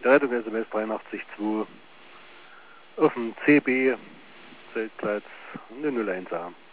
Rettung SMS 83.2 auf dem CB Zeltplatz 001a.